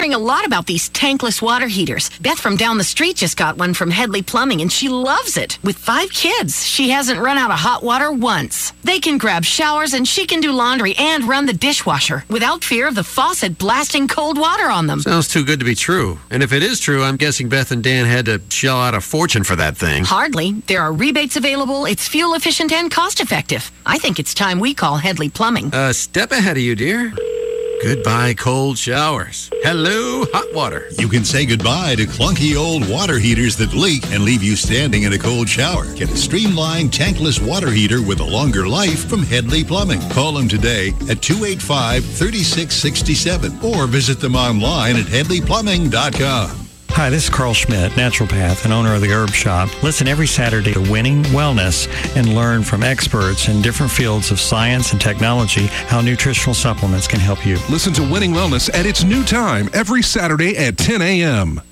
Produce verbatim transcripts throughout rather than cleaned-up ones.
Hearing a lot about these tankless water heaters. Beth from down the street just got one from Headley Plumbing, and she loves it. With five kids, she hasn't run out of hot water once. They can grab showers, and she can do laundry and run the dishwasher without fear of the faucet blasting cold water on them. Sounds too good to be true. And if it is true, I'm guessing Beth and Dan had to shell out a fortune for that thing. Hardly. There are rebates available. It's fuel efficient and cost effective. I think it's time we call Headley Plumbing. A step ahead of you, dear. Goodbye, cold showers. Hello, hot water. You can say goodbye to clunky old water heaters that leak and leave you standing in a cold shower. Get a streamlined tankless water heater with a longer life from Headley Plumbing. Call them today at two eight five, three six six seven or visit them online at headley plumbing dot com. Hi, this is Carl Schmidt, naturopath and owner of the Herb Shop. Listen every Saturday to Winning Wellness and learn from experts in different fields of science and technology how nutritional supplements can help you. Listen to Winning Wellness at its new time every Saturday at ten a.m.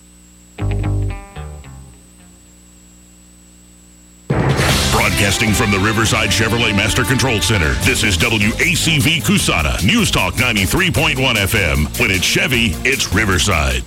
Broadcasting from the Riverside Chevrolet Master Control Center, this is W A C V Cusana, News Talk ninety-three point one F M. When it's Chevy, it's Riverside.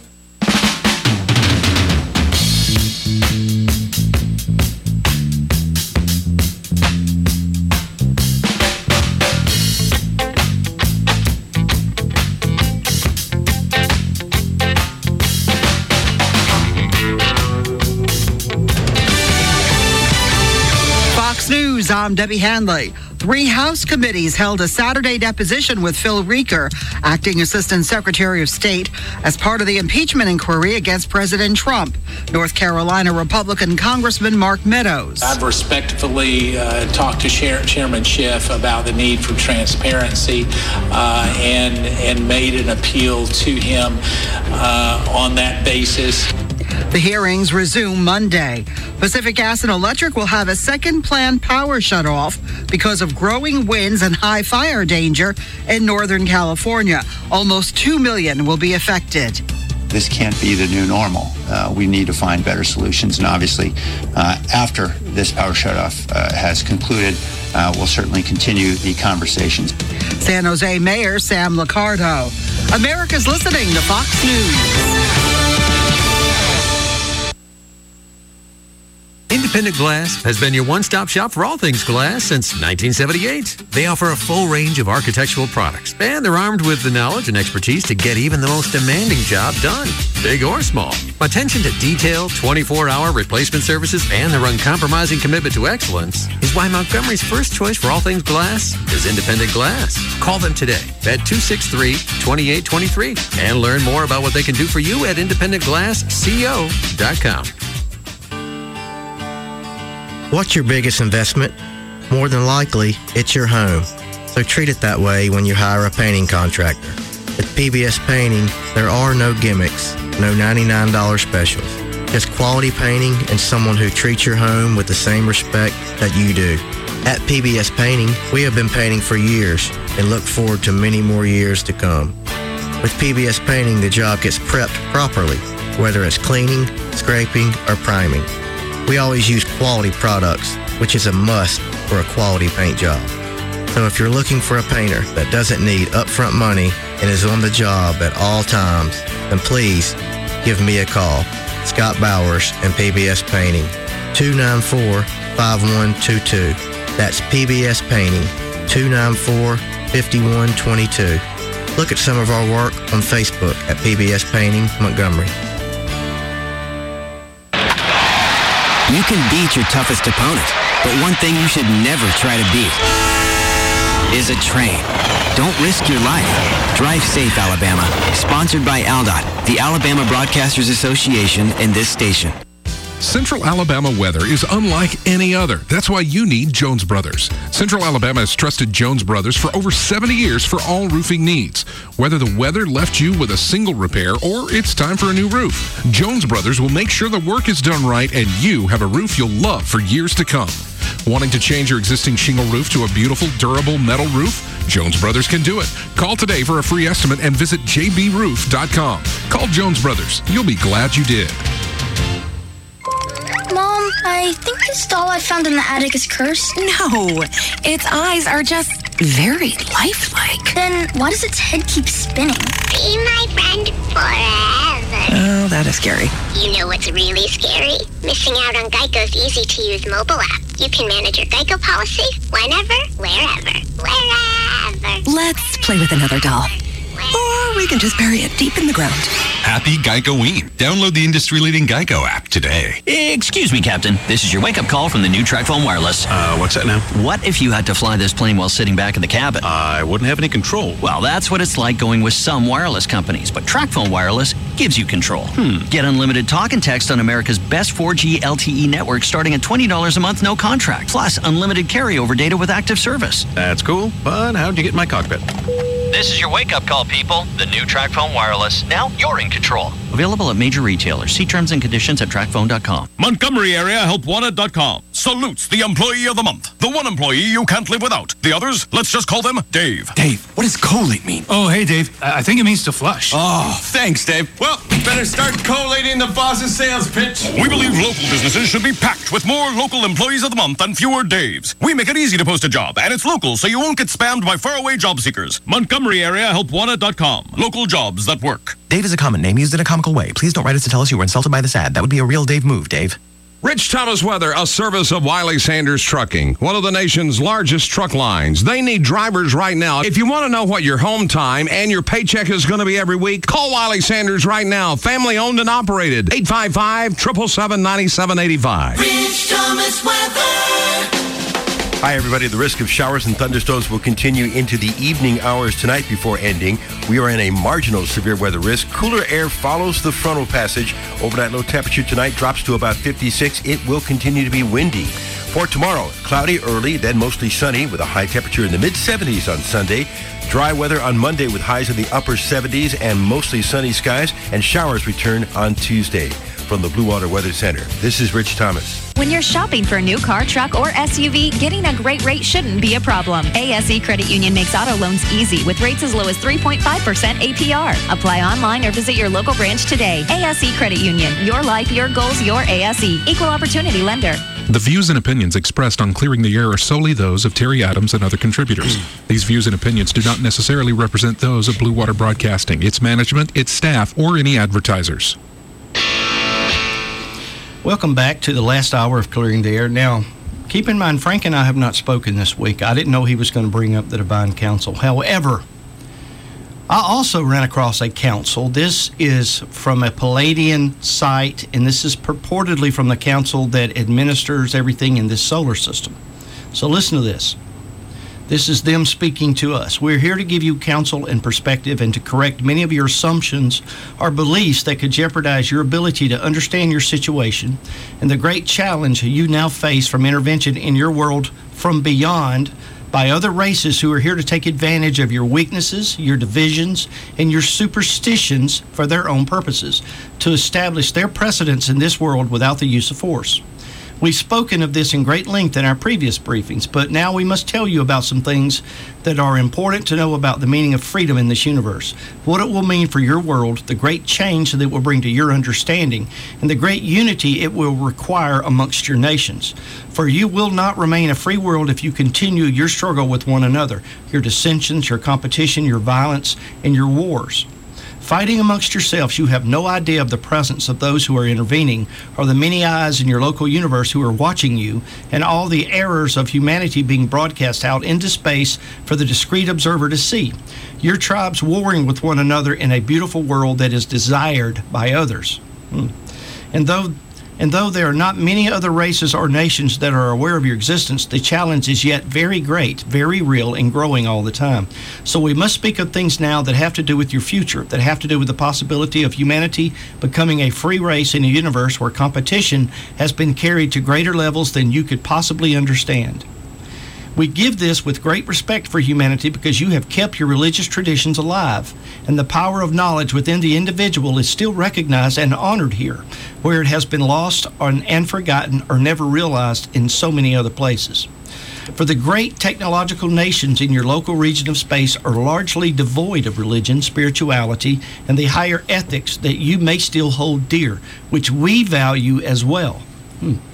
News, I'm Debbie Hanley. Three House committees held a Saturday deposition with Phil Reeker, acting Assistant Secretary of State, as part of the impeachment inquiry against President Trump. North Carolina Republican Congressman Mark Meadows. I've respectfully uh, talked to Chair- Chairman Schiff about the need for transparency uh, and, and made an appeal to him uh, on that basis. The hearings resume Monday. Pacific Gas and Electric will have a second planned power shutoff because of growing winds and high fire danger in Northern California. Almost two million will be affected. This can't be the new normal. Uh, we need to find better solutions. And obviously, uh, after this power shutoff uh, has concluded, uh, we'll certainly continue the conversations. San Jose Mayor Sam Liccardo. America's listening to Fox News. Independent Glass has been your one-stop shop for all things glass since nineteen seventy-eight. They offer a full range of architectural products, and they're armed with the knowledge and expertise to get even the most demanding job done, big or small. Attention to detail, twenty-four hour replacement services, and their uncompromising commitment to excellence is why Montgomery's first choice for all things glass is Independent Glass. Call them today at two six three, two eight two three and learn more about what they can do for you at independent glass co dot com. What's your biggest investment? More than likely, it's your home. So treat it that way when you hire a painting contractor. At P B S Painting, there are no gimmicks, no ninety-nine dollars specials. Just quality painting and someone who treats your home with the same respect that you do. At P B S Painting, we have been painting for years and look forward to many more years to come. With P B S Painting, the job gets prepped properly, whether it's cleaning, scraping, or priming. We always use quality products, which is a must for a quality paint job. So if you're looking for a painter that doesn't need upfront money and is on the job at all times, then please give me a call. Scott Bowers and P B S Painting, two nine four, five one two two. That's P B S Painting, two nine four, five one two two. Look at some of our work on Facebook at P B S Painting Montgomery. You can beat your toughest opponent, but one thing you should never try to beat is a train. Don't risk your life. Drive safe, Alabama. Sponsored by A L D O T, the Alabama Broadcasters Association, and this station. Central Alabama weather is unlike any other. That's why you need Jones Brothers. Central Alabama has trusted Jones Brothers for over seventy years for all roofing needs. Whether the weather left you with a single repair or it's time for a new roof, Jones Brothers will make sure the work is done right and you have a roof you'll love for years to come. Wanting to change your existing shingle roof to a beautiful, durable metal roof? Jones Brothers can do it. Call today for a free estimate and visit j b roof dot com. Call Jones Brothers. You'll be glad you did. Mom, I think this doll I found in the attic is cursed. No, its eyes are just very lifelike. Then why does its head keep spinning? Be my friend forever. Oh, that is scary. You know what's really scary? Missing out on Geico's easy-to-use mobile app. You can manage your Geico policy whenever, wherever, wherever. Let's play with another doll. Or we can just bury it deep in the ground. Happy Geico-ween. Download the industry-leading Geico app today. Excuse me, Captain. This is your wake-up call from the new TracPhone Wireless. Uh, what's that now? What if you had to fly this plane while sitting back in the cabin? Uh, I wouldn't have any control. Well, that's what it's like going with some wireless companies, but TracPhone Wireless gives you control. Hmm. Get unlimited talk and text on America's best four G L T E network starting at twenty dollars a month, no contract. Plus, unlimited carryover data with active service. That's cool, but how'd you get in my cockpit? This is your wake-up call, people. The new TracPhone Wireless. Now you're in control. Available at major retailers. See terms and conditions at track phone dot com. Montgomery Area Help Wanted dot com salutes the Employee of the Month. The one employee you can't live without. The others, let's just call them Dave. Dave, what does collate mean? Oh, hey, Dave. I think it means to flush. Oh, thanks, Dave. Well, better start collating the boss's sales pitch. We believe local businesses should be packed with more local employees of the month and fewer Daves. We make it easy to post a job, and it's local, so you won't get spammed by faraway job seekers. Montgomery Area Help Wanted dot com. Local jobs that work. Dave is a common name used in a comical way. Please don't write us to tell us you were insulted by this ad. That would be a real Dave move, Dave. Rich Thomas Weather, a service of Wiley Sanders Trucking, one of the nation's largest truck lines. They need drivers right now. If you want to know what your home time and your paycheck is going to be every week, call Wiley Sanders right now. Family owned and operated. eight five five, seven seven seven, nine seven eight five. Rich Thomas Weather. Hi, everybody. The risk of showers and thunderstorms will continue into the evening hours tonight before ending. We are in a marginal severe weather risk. Cooler air follows the frontal passage. Overnight low temperature tonight drops to about fifty-six. It will continue to be windy. For tomorrow, cloudy early, then mostly sunny with a high temperature in the mid-seventies on Sunday. Dry weather on Monday with highs in the upper seventies and mostly sunny skies, and showers return on Tuesday. From the Blue Water Weather Center, this is Rich Thomas. When you're shopping for a new car, truck, or S U V, getting a great rate shouldn't be a problem. A S E Credit Union makes auto loans easy with rates as low as three point five percent A P R. Apply online or visit your local branch today. A S E Credit Union. Your life, your goals, your A S E. Equal opportunity lender. The views and opinions expressed on Clearing the Air are solely those of Terry Adams and other contributors. These views and opinions do not necessarily represent those of Blue Water Broadcasting, its management, its staff, or any advertisers. Welcome back to the last hour of Clearing the Air. Now, keep in mind, Frank and I have not spoken this week. I didn't know he was going to bring up the Divine Council. However, I also ran across a council. This is from a Palladian site, and this is purportedly from the council that administers everything in this solar system. So listen to this. This is them speaking to us. We're here to give you counsel and perspective and to correct many of your assumptions or beliefs that could jeopardize your ability to understand your situation and the great challenge you now face from intervention in your world from beyond by other races who are here to take advantage of your weaknesses, your divisions, and your superstitions for their own purposes, to establish their precedence in this world without the use of force. We've spoken of this in great length in our previous briefings, but now we must tell you about some things that are important to know about the meaning of freedom in this universe, what it will mean for your world, the great change that it will bring to your understanding, and the great unity it will require amongst your nations. For you will not remain a free world if you continue your struggle with one another, your dissensions, your competition, your violence, and your wars. Fighting amongst yourselves, you have no idea of the presence of those who are intervening, or the many eyes in your local universe who are watching you, and all the errors of humanity being broadcast out into space for the discreet observer to see. Your tribes warring with one another in a beautiful world that is desired by others. Hmm. And though And though there are not many other races or nations that are aware of your existence, the challenge is yet very great, very real, and growing all the time. So we must speak of things now that have to do with your future, that have to do with the possibility of humanity becoming a free race in a universe where competition has been carried to greater levels than you could possibly understand. We give this with great respect for humanity because you have kept your religious traditions alive, and the power of knowledge within the individual is still recognized and honored here, where it has been lost and forgotten or never realized in so many other places. For the great technological nations in your local region of space are largely devoid of religion, spirituality, and the higher ethics that you may still hold dear, which we value as well. Hmm.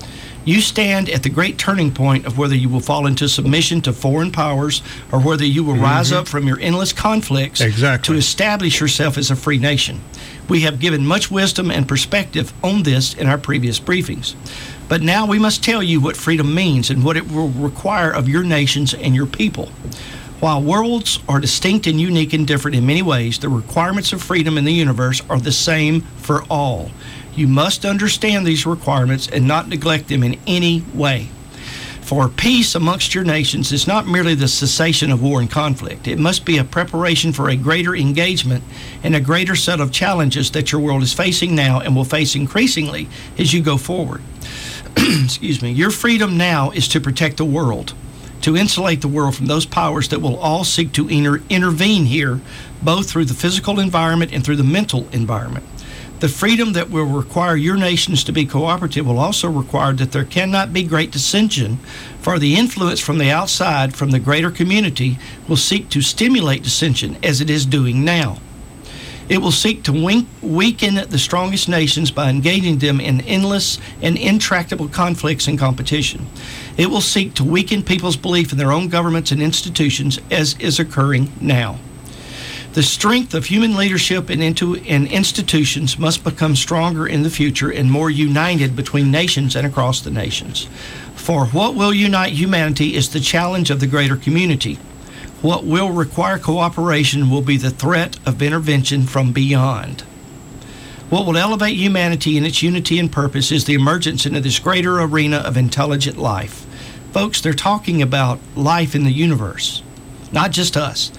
You stand at the great turning point of whether you will fall into submission to foreign powers or whether you will mm-hmm. rise up from your endless conflicts exactly. to establish yourself as a free nation. We have given much wisdom and perspective on this in our previous briefings. But now we must tell you what freedom means and what it will require of your nations and your people. While worlds are distinct and unique and different in many ways, the requirements of freedom in the universe are the same for all. You must understand these requirements and not neglect them in any way. For peace amongst your nations is not merely the cessation of war and conflict. It must be a preparation for a greater engagement and a greater set of challenges that your world is facing now and will face increasingly as you go forward. Excuse me. Your freedom now is to protect the world, to insulate the world from those powers that will all seek to inter- intervene here, both through the physical environment and through the mental environment. The freedom that will require your nations to be cooperative will also require that there cannot be great dissension, for the influence from the outside, from the greater community, will seek to stimulate dissension as it is doing now. It will seek to wink, weaken the strongest nations by engaging them in endless and intractable conflicts and competition. It will seek to weaken people's belief in their own governments and institutions, as is occurring now. The strength of human leadership and, into, and institutions must become stronger in the future and more united between nations and across the nations. For what will unite humanity is the challenge of the greater community. What will require cooperation will be the threat of intervention from beyond. What will elevate humanity in its unity and purpose is the emergence into this greater arena of intelligent life. Folks, they're talking about life in the universe, not just us.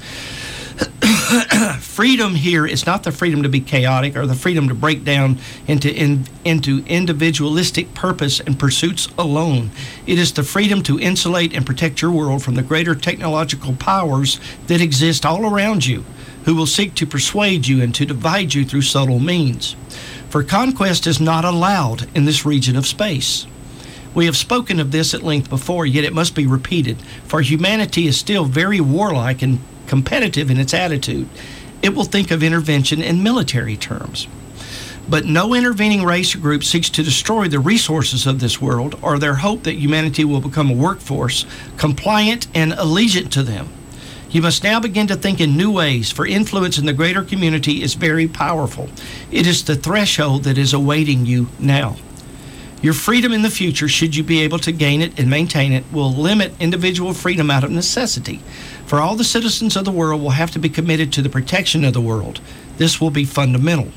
Freedom here is not the freedom to be chaotic or the freedom to break down into in, into individualistic purpose and pursuits alone. It is the freedom to insulate and protect your world from the greater technological powers that exist all around you, who will seek to persuade you and to divide you through subtle means. For conquest is not allowed in this region of space. We have spoken of this at length before, yet it must be repeated, for humanity is still very warlike and competitive in its attitude. It will think of intervention in military terms. But no intervening race or group seeks to destroy the resources of this world or their hope that humanity will become a workforce compliant and allegiant to them. You must now begin to think in new ways, for influence in the greater community is very powerful. It is the threshold that is awaiting you now. Your freedom in the future, should you be able to gain it and maintain it, will limit individual freedom out of necessity. For all the citizens of the world will have to be committed to the protection of the world. This will be fundamental.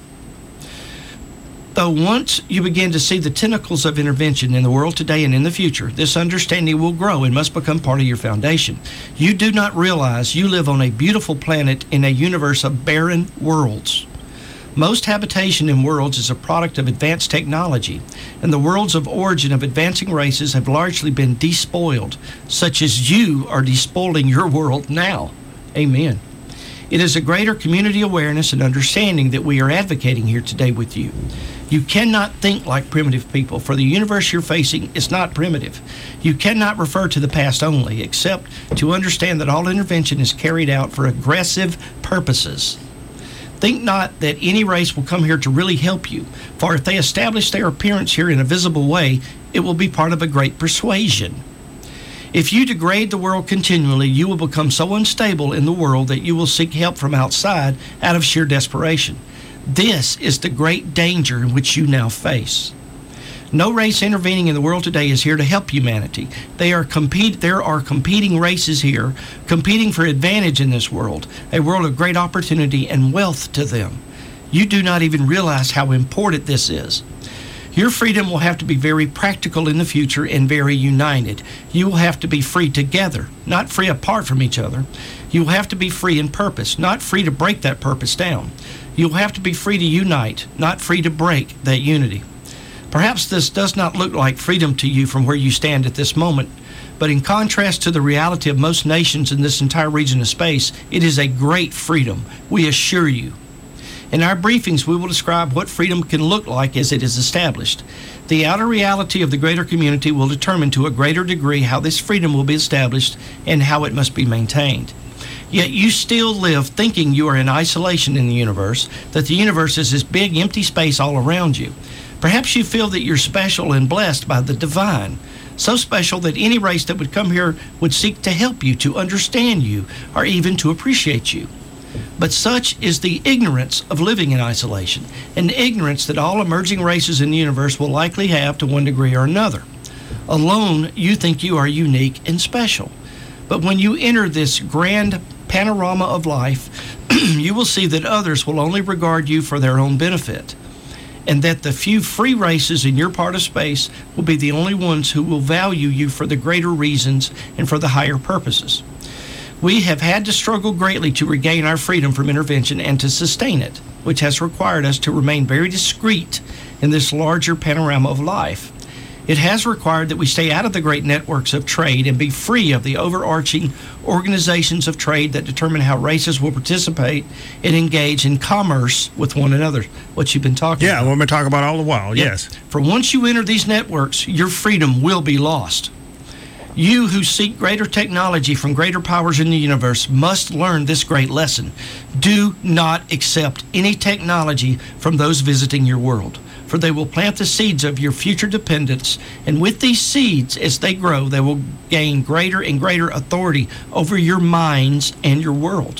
Though once you begin to see the tentacles of intervention in the world today and in the future, this understanding will grow and must become part of your foundation. You do not realize you live on a beautiful planet in a universe of barren worlds. Most habitation in worlds is a product of advanced technology, and the worlds of origin of advancing races have largely been despoiled, such as you are despoiling your world now. Amen. It is a greater community awareness and understanding that we are advocating here today with you. You cannot think like primitive people, for the universe you're facing is not primitive. You cannot refer to the past only, except to understand that all intervention is carried out for aggressive purposes. Think not that any race will come here to really help you, for if they establish their appearance here in a visible way, it will be part of a great persuasion. If you degrade the world continually, you will become so unstable in the world that you will seek help from outside out of sheer desperation. This is the great danger in which you now face. No race intervening in the world today is here to help humanity. They are compete, there are competing races here, competing for advantage in this world, a world of great opportunity and wealth to them. You do not even realize how important this is. Your freedom will have to be very practical in the future and very united. You will have to be free together, not free apart from each other. You will have to be free in purpose, not free to break that purpose down. You will have to be free to unite, not free to break that unity. Perhaps this does not look like freedom to you from where you stand at this moment, but in contrast to the reality of most nations in this entire region of space, it is a great freedom, we assure you. In our briefings, we will describe what freedom can look like as it is established. The outer reality of the greater community will determine to a greater degree how this freedom will be established and how it must be maintained. Yet you still live thinking you are in isolation in the universe, that the universe is this big empty space all around you. Perhaps you feel that you're special and blessed by the divine, so special that any race that would come here would seek to help you, to understand you, or even to appreciate you. But such is the ignorance of living in isolation, an ignorance that all emerging races in the universe will likely have to one degree or another. Alone, you think you are unique and special. But when you enter this grand panorama of life, you will see that others will only regard you for their own benefit, and that the few free races in your part of space will be the only ones who will value you for the greater reasons and for the higher purposes. We have had to struggle greatly to regain our freedom from intervention and to sustain it, which has required us to remain very discreet in this larger panorama of life. It has required that we stay out of the great networks of trade and be free of the overarching organizations of trade that determine how races will participate and engage in commerce with one another, what you've been talking yeah, about. Yeah, what we've been talking about all the while, Yep. yes. For once you enter these networks, your freedom will be lost. You who seek greater technology from greater powers in the universe must learn this great lesson. Do not accept any technology from those visiting your world, for they will plant the seeds of your future dependence, and with these seeds, as they grow, they will gain greater and greater authority over your minds and your world.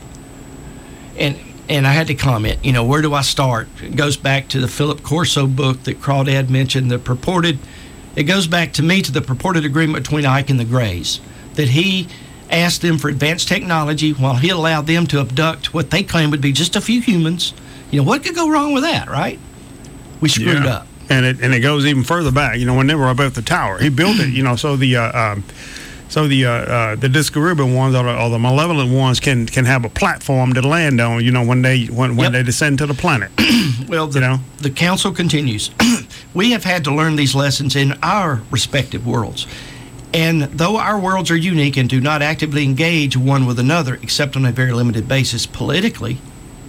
And and I had to comment, you know, where do I start? It goes back to the Philip Corso book that Crawdad mentioned, the purported, it goes back to me to the purported agreement between Ike and the Greys, that he asked them for advanced technology while he allowed them to abduct what they claim would be just a few humans. You know, what could go wrong with that, right? We screwed Yeah. up. And it and it goes even further back. You know, when they were above the tower, he built it. You know, so the uh, um, so the uh, uh, the Discariban ones or the, or the malevolent ones can can have a platform to land on. You know, when they when, when Yep. they descend to the planet. Well, the, you know? the council continues. We have had to learn these lessons in our respective worlds. And though our worlds are unique and do not actively engage one with another, except on a very limited basis politically,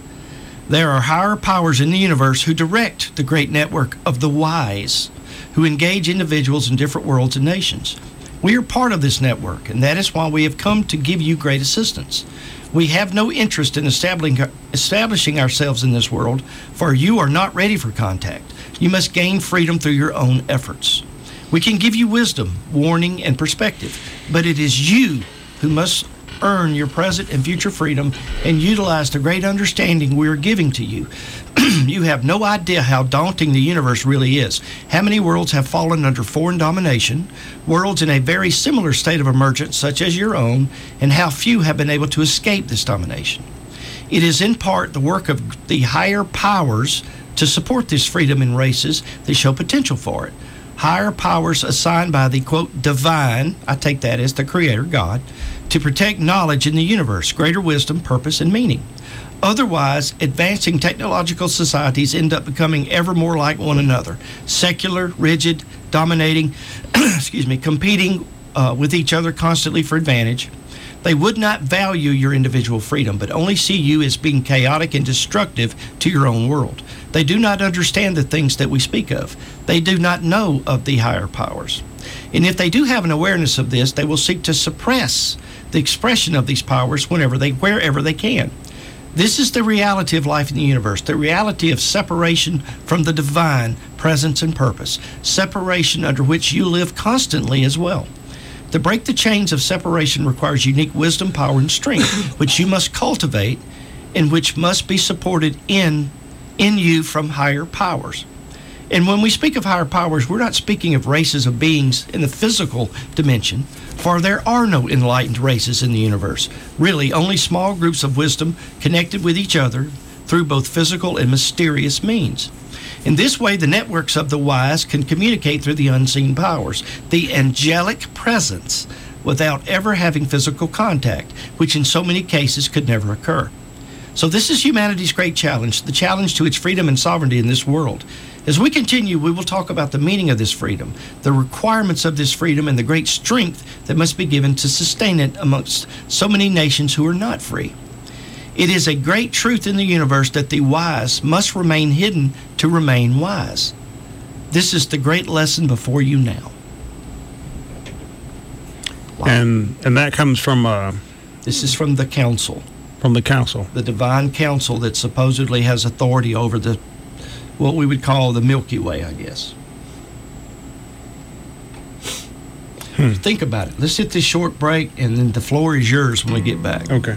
there are higher powers in the universe who direct the great network of the wise, who engage individuals in different worlds and nations. We are part of this network, and that is why we have come to give you great assistance. We have no interest in establishing, establishing ourselves in this world, for you are not ready for contact. You must gain freedom through your own efforts. We can give you wisdom, warning, and perspective, but it is you who must earn your present and future freedom and utilize the great understanding we are giving to you. You have no idea how daunting the universe really is. How many worlds have fallen under foreign domination, worlds in a very similar state of emergence such as your own, and how few have been able to escape this domination. It is in part the work of the higher powers to support this freedom in races that show potential for it. Higher powers assigned by the, quote, divine, I take that as the creator, God, to protect knowledge in the universe, greater wisdom, purpose, and meaning. Otherwise, advancing technological societies end up becoming ever more like one another, secular, rigid, dominating, excuse me, competing uh, with each other constantly for advantage. They would not value your individual freedom, but only see you as being chaotic and destructive to your own world. They do not understand the things that we speak of. They do not know of the higher powers. And if they do have an awareness of this, they will seek to suppress the expression of these powers whenever they, wherever they can. This is the reality of life in the universe, the reality of separation from the divine presence and purpose, separation under which you live constantly as well. To break the chains of separation requires unique wisdom, power, and strength, which you must cultivate and which must be supported in, in you from higher powers. And when we speak of higher powers, we're not speaking of races of beings in the physical dimension, for there are no enlightened races in the universe. Really, only small groups of wisdom connected with each other through both physical and mysterious means. In this way, the networks of the wise can communicate through the unseen powers, the angelic presence, without ever having physical contact, which in so many cases could never occur. So this is humanity's great challenge, the challenge to its freedom and sovereignty in this world. As we continue, we will talk about the meaning of this freedom, the requirements of this freedom, and the great strength that must be given to sustain it amongst so many nations who are not free. It is a great truth in the universe that the wise must remain hidden to remain wise. This is the great lesson before you now. Wow. And and that comes from uh, This is from the council. From the council. The divine council that supposedly has authority over the, what we would call the Milky Way, I guess. Hmm. Think about it. Let's hit this short break, and then the floor is yours when we get back. Okay.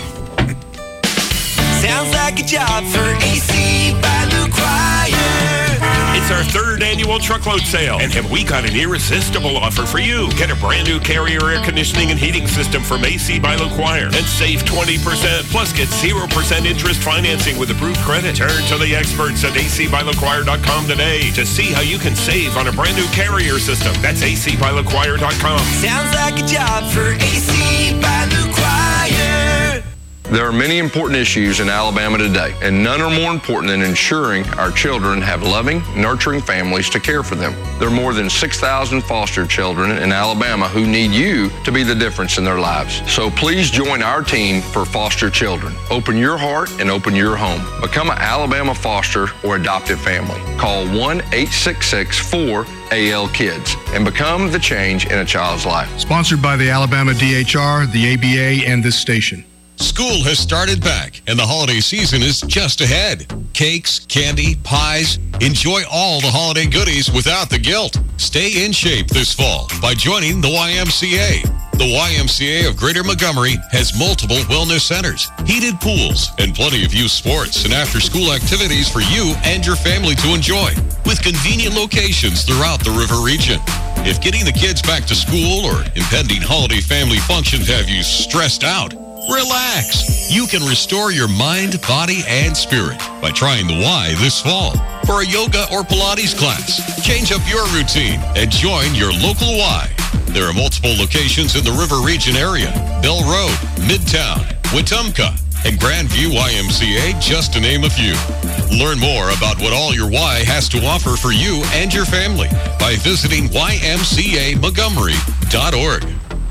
Sounds like a job for A C by LaCroix. It's our third annual truckload sale, and have we got an irresistible offer for you? Get a brand new Carrier air conditioning and heating system from A C by LaCroix and save twenty percent. Plus, get zero percent interest financing with approved credit. Turn to the experts at A C by LaCroix dot com today to see how you can save on a brand new Carrier system. That's A C by LaCroix dot com. Sounds like a job for A C by LaCroix. There are many important issues in Alabama today, and none are more important than ensuring our children have loving, nurturing families to care for them. There are more than six thousand foster children in Alabama who need you to be the difference in their lives. So please join our team for foster children. Open your heart and open your home. Become an Alabama foster or adoptive family. Call one eight six six four A L Kids and become the change in a child's life. Sponsored by the Alabama D H R, the A B A, and this station. School has started back, and the holiday season is just ahead. Cakes, candy, pies. Enjoy all the holiday goodies without the guilt. Stay in shape this fall by joining the Y M C A. The Y M C A of Greater Montgomery has multiple wellness centers, heated pools, and plenty of youth sports and after-school activities for you and your family to enjoy, with convenient locations throughout the River region. If getting the kids back to school or impending holiday family functions have you stressed out, relax. You can restore your mind, body, and spirit by trying the Y this fall for a yoga or Pilates class. Change up your routine and join your local Y. There are multiple locations in the River Region area: Bell Road, Midtown, Wetumpka, and Grandview Y M C A, just to name a few. Learn more about what all your Y has to offer for you and your family by visiting Y M C A Montgomery dot org.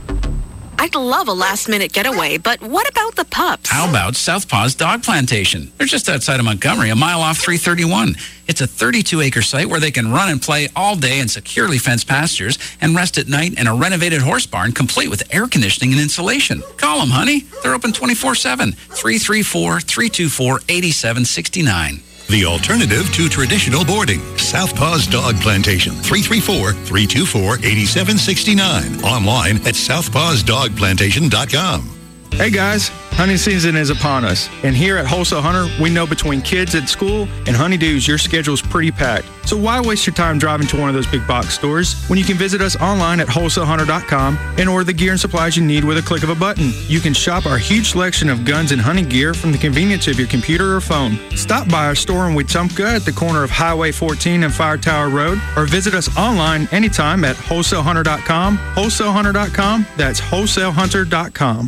I'd love a last-minute getaway, but what about the pups? How about Southpaw's Dog Plantation? They're just outside of Montgomery, a mile off three thirty-one. It's a thirty-two acre site where they can run and play all day in securely fenced pastures and rest at night in a renovated horse barn complete with air conditioning and insulation. Call them, honey. They're open twenty-four seven, three three four, three two four, eight seven six nine. The alternative to traditional boarding. Southpaw's Dog Plantation. three three four, three two four, eight seven six nine. Online at southpaws dog plantation dot com. Hey guys, hunting season is upon us, and here at Wholesale Hunter, we know between kids at school and honeydews, your schedule's pretty packed. So why waste your time driving to one of those big box stores when you can visit us online at wholesale hunter dot com and order the gear and supplies you need with a click of a button. You can shop our huge selection of guns and hunting gear from the convenience of your computer or phone. Stop by our store in Wetumpka at the corner of Highway fourteen and Fire Tower Road, or visit us online anytime at wholesale hunter dot com. wholesale hunter dot com, that's wholesale hunter dot com.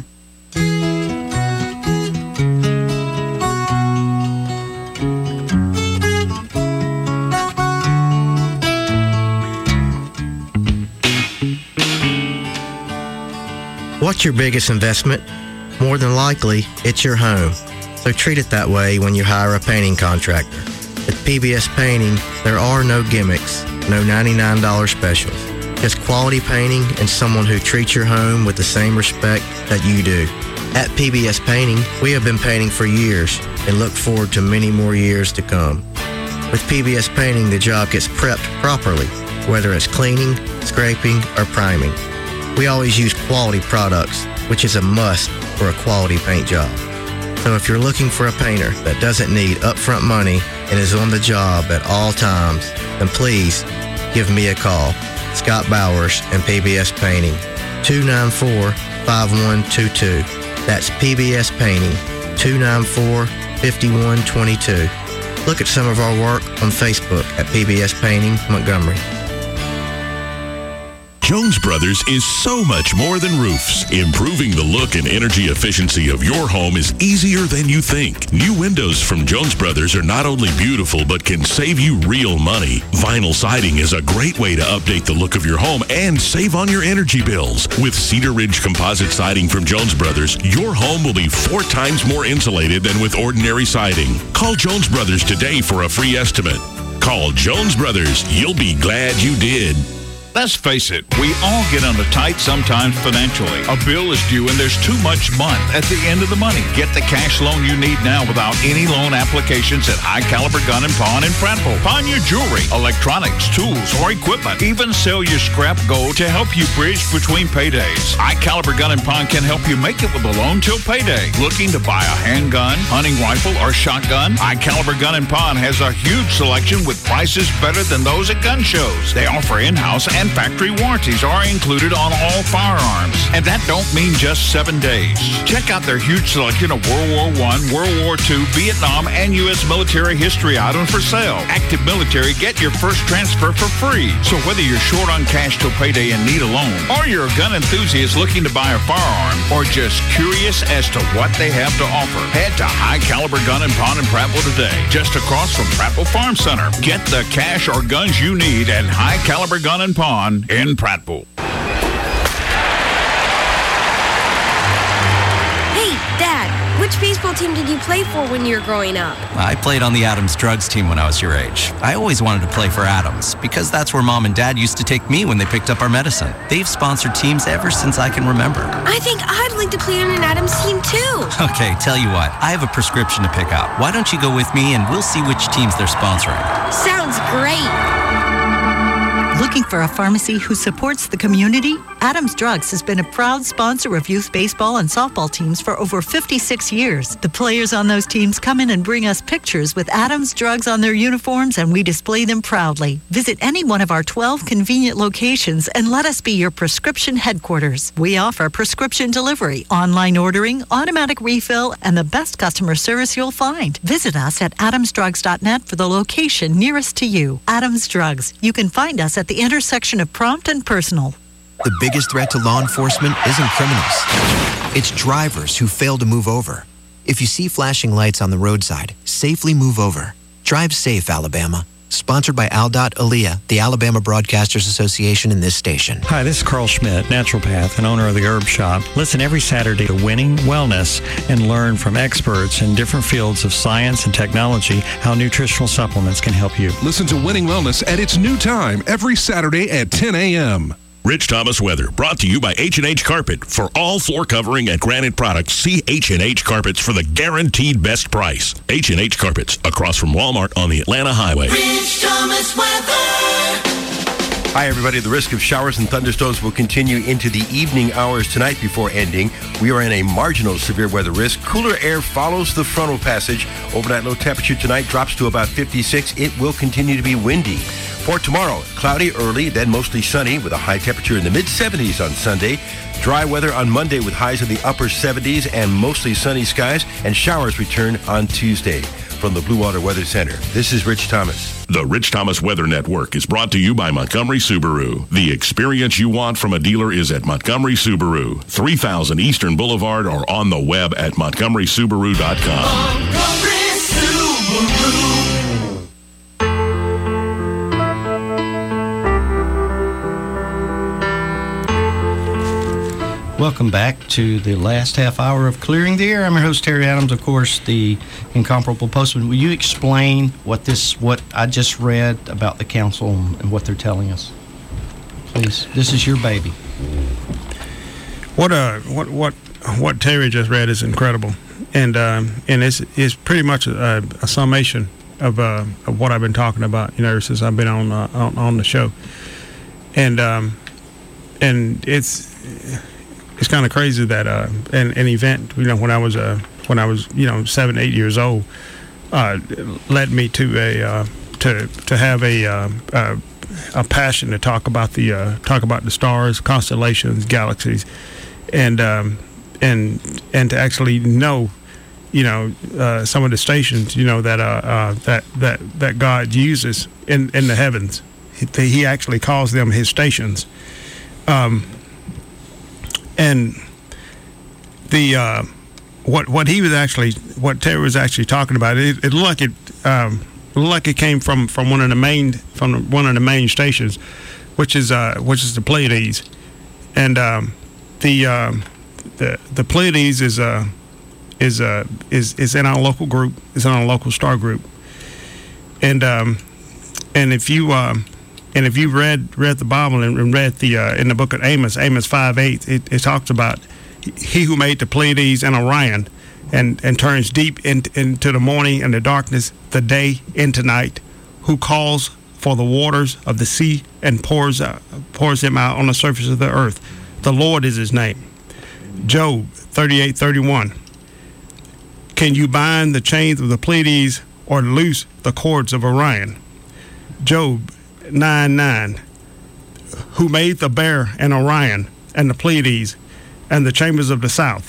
What's your biggest investment? More than likely, it's your home. So treat it that way when you hire a painting contractor. At P B S Painting, there are no gimmicks, no ninety-nine dollar specials. Just quality painting and someone who treats your home with the same respect that you do. At P B S Painting, we have been painting for years and look forward to many more years to come. With P B S Painting, the job gets prepped properly, whether it's cleaning, scraping, or priming. We always use quality products, which is a must for a quality paint job. So if you're looking for a painter that doesn't need upfront money and is on the job at all times, then please give me a call. Scott Bowers and P B S Painting, two nine four, five one two two. That's P B S Painting, two nine four, five one two two. Look at some of our work on Facebook at P B S Painting Montgomery. Jones Brothers is so much more than roofs. Improving the look and energy efficiency of your home is easier than you think. New windows from Jones Brothers are not only beautiful, but can save you real money. Vinyl siding is a great way to update the look of your home and save on your energy bills. With Cedar Ridge composite siding from Jones Brothers, your home will be four times more insulated than with ordinary siding. Call Jones Brothers today for a free estimate. Call Jones Brothers. You'll be glad you did. Let's face it, we all get on a tight sometimes financially. A bill is due and there's too much month at the end of the money. Get the cash loan you need now without any loan applications at High Caliber Gun and Pawn in Prattville. Pawn your jewelry, electronics, tools, or equipment. Even sell your scrap gold to help you bridge between paydays. High Caliber Gun and Pawn can help you make it with a loan till payday. Looking to buy a handgun, hunting rifle, or shotgun? High Caliber Gun and Pawn has a huge selection with prices better than those at gun shows. They offer in-house and factory warranties are included on all firearms. And that don't mean just seven days. Check out their huge selection of World War One, World War Two, Vietnam, and U S military history items for sale. Active military, get your first transfer for free. So whether you're short on cash till payday and need a loan, or you're a gun enthusiast looking to buy a firearm, or just curious as to what they have to offer, head to High Caliber Gun and Pawn in Prattville today, just across from Prattville Farm Center. Get the cash or guns you need at High Caliber Gun and Pawn in Prattville. Hey, Dad, which baseball team did you play for when you were growing up? I played on the Adams Drugs team when I was your age. I always wanted to play for Adams because that's where Mom and Dad used to take me when they picked up our medicine. They've sponsored teams ever since I can remember. I think I'd like to play on an Adams team too. Okay, tell you what, I have a prescription to pick up. Why don't you go with me and we'll see which teams they're sponsoring. Sounds great. Looking for a pharmacy who supports the community? Adams Drugs has been a proud sponsor of youth baseball and softball teams for over fifty-six years. The players on those teams come in and bring us pictures with Adams Drugs on their uniforms, and we display them proudly. Visit any one of our twelve convenient locations and let us be your prescription headquarters. We offer prescription delivery, online ordering, automatic refill, and the best customer service you'll find. Visit us at adams drugs dot net for the location nearest to you. Adams Drugs. You can find us at the intersection of prompt and personal. The biggest threat to law enforcement isn't criminals. It's drivers who fail to move over. If you see flashing lights on the roadside, safely move over. Drive safe, Alabama. Sponsored by ALDOT Aaliyah, the Alabama Broadcasters Association, in this station. Hi, this is Carl Schmidt, naturopath and owner of the Herb Shop. Listen every Saturday to Winning Wellness and learn from experts in different fields of science and technology how nutritional supplements can help you. Listen to Winning Wellness at its new time every Saturday at ten a.m. Rich Thomas Weather, brought to you by H and H Carpet. For all floor covering and granite products, see H and H Carpets for the guaranteed best price. H and H Carpets, across from Walmart on the Atlanta Highway. Rich Thomas Weather. Hi, everybody. The risk of showers and thunderstorms will continue into the evening hours tonight before ending. We are in a marginal severe weather risk. Cooler air follows the frontal passage. Overnight low temperature tonight drops to about fifty-six. It will continue to be windy. For tomorrow, cloudy early, then mostly sunny with a high temperature in the mid seventies on Sunday. Dry weather on Monday with highs in the upper seventies and mostly sunny skies, and showers return on Tuesday. From the Blue Water Weather Center, this is Rich Thomas. The Rich Thomas Weather Network is brought to you by Montgomery Subaru. The experience you want from a dealer is at Montgomery Subaru, three thousand Eastern Boulevard, or on the web at montgomery subaru dot com. Montgomery Subaru. Welcome back to the last half hour of Clearing the Air. I'm your host, Terry Adams, of course, the incomparable postman. Will you explain what this, what I just read about the council and what they're telling us? Please. This is your baby. What uh, what what what Terry just read is incredible, and um, and it's it's pretty much a, a summation of uh of what I've been talking about, you know, since I've been on uh, on, on the show, and um, and it's. It's kind of crazy that uh, an, an event, you know, when I was uh, when I was you know seven, eight years old, uh, led me to a uh, to to have a uh, uh, a passion to talk about the uh, talk about the stars, constellations, galaxies, and um, and and to actually know, you know, uh, some of the stations, you know, that uh, uh, that that that God uses in in the heavens. He, he actually calls them His stations. Um, And the uh, what what he was actually what Terry was actually talking about, it, it looked like it um, looked like it came from, from one of the main from one of the main stations, which is uh, which is the Pleiades, and um, the um, the the Pleiades is uh, is uh, is is in our local group, is in our local star group, and um, and if you um, And if you read read the Bible and, and read the uh, in the book of Amos, Amos five eight, it, it talks about he who made the Pleiades and Orion, and, and turns deep in, into the morning and the darkness, the day into night, who calls for the waters of the sea and pours uh, pours them out on the surface of the earth. The Lord is his name. Job thirty-eight thirty-one. Can you bind the chains of the Pleiades or loose the cords of Orion? Job nine nine. Who made the bear and Orion and the Pleiades and the chambers of the south?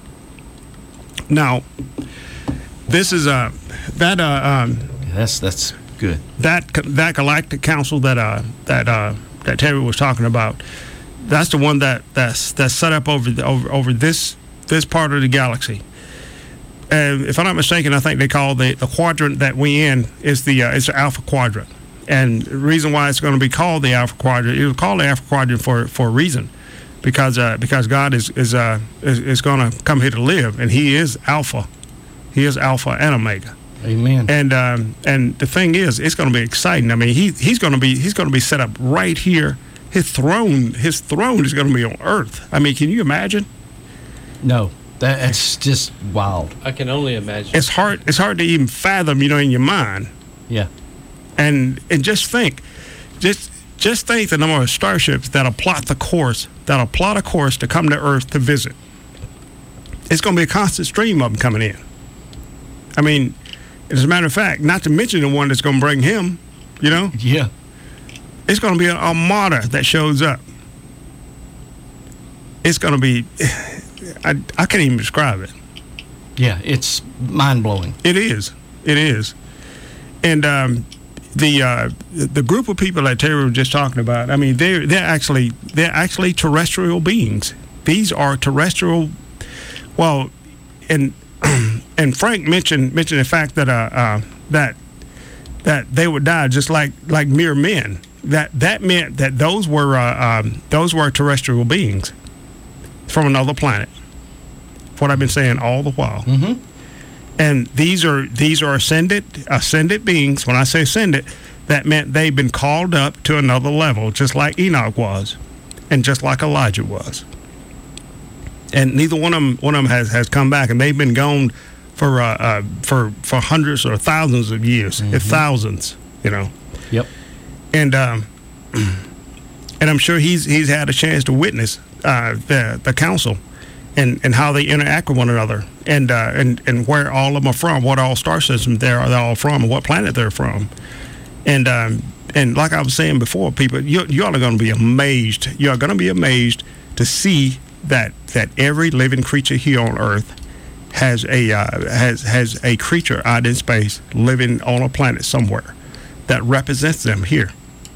Now, this is uh, that uh, um, that's that's good. That that galactic council that uh, that uh, that Terry was talking about. That's the one that that's that's set up over the, over over this this part of the galaxy. And if I'm not mistaken, I think they call the, the quadrant that we in is the uh, it's the Alpha Quadrant. And the reason why it's going to be called the Alpha Quadrant, it was called the Alpha Quadrant for, for a reason, because uh, because God is is uh, is, is going to come here to live, and He is Alpha, He is Alpha and Omega. Amen. And um, and the thing is, it's going to be exciting. I mean, he he's going to be he's going to be set up right here. His throne his throne is going to be on Earth. I mean, can you imagine? No, that, that's just wild. I can only imagine. It's hard. It's hard to even fathom, you know, in your mind. Yeah. And and just think, just just think the number of starships that'll plot the course, that'll plot a course to come to Earth to visit. It's going to be a constant stream of them coming in. I mean, as a matter of fact, not to mention the one that's going to bring him, you know? Yeah. It's going to be an armada that shows up. It's going to be, I, I can't even describe it. Yeah, it's mind-blowing. It is. It is. And um, the uh, the group of people that Terry was just talking about, I mean, they're, they're, actually, they're actually terrestrial beings. These are terrestrial, well, and and Frank mentioned mentioned the fact that uh, uh, that that they would die just like like mere men. That that meant that those were uh, um, those were terrestrial beings from another planet. What I've been saying all the while. Mm-hmm. And these are these are ascended ascended beings. When I say ascended, that meant they've been called up to another level, just like Enoch was, and just like Elijah was. And neither one of them one of them has, has come back, and they've been gone for uh, uh, for for hundreds or thousands of years, mm-hmm. if thousands, you know. Yep. And um, and I'm sure he's he's had a chance to witness uh, the the council and, and how they interact with one another, and uh, and and where all of them are from, what all star systems they're they're all from, and what planet they're from. And um, and like I was saying before, people, you you are going to be amazed. You are going to be amazed to see that that every living creature here on Earth has a uh, has has a creature out in space living on a planet somewhere that represents them here.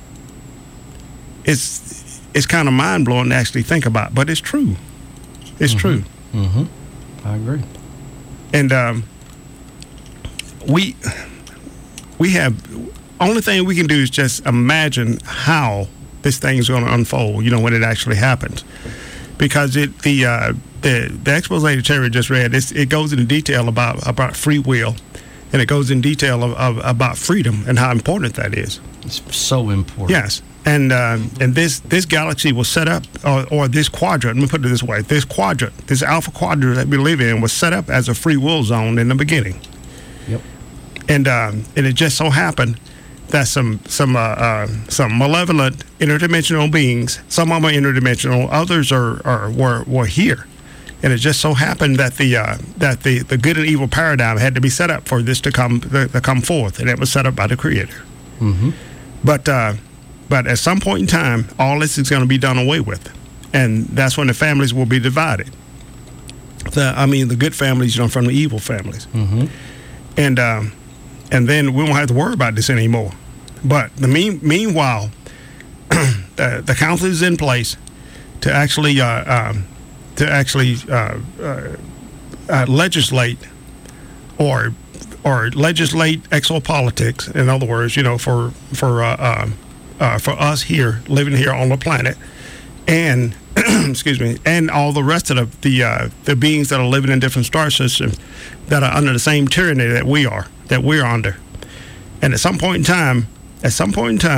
It's it's kind of mind blowing to actually think about, but it's true. It's mm-hmm. true. Mm-hmm. I agree. And um, we we have only thing we can do is just imagine how this thing is going to unfold. You know, when it actually happens, because it the uh, the the expose that Terry just read, it's, it goes into detail about about free will, and it goes in detail of, of about freedom and how important that is. It's so important. Yes. And um, and this this galaxy was set up, or, or this quadrant, let me put it this way, this quadrant, this Alpha Quadrant that we live in was set up as a free will zone in the beginning. Yep. And um, and it just so happened that some some uh, uh, some malevolent interdimensional beings, some of them are interdimensional, others are, are were were here. And it just so happened that the uh, that the, the good and evil paradigm had to be set up for this to come to, to come forth, and it was set up by the Creator. Mm-hmm. But uh, But at some point in time, all this is going to be done away with. And that's when the families will be divided. The, I mean, the good families, you know, from the evil families. Mm-hmm. And um, and then we won't have to worry about this anymore. But the mean, meanwhile, the, the council is in place to actually uh, um, to actually uh, uh, uh, legislate or or legislate exopolitics. In other words, you know, for for uh, um, Uh, for us here, living here on the planet, and excuse me, and all the rest of the the, uh, the beings that are living in different star systems that are under the same tyranny that we are, that we're under. And at some point in time, at some point in time,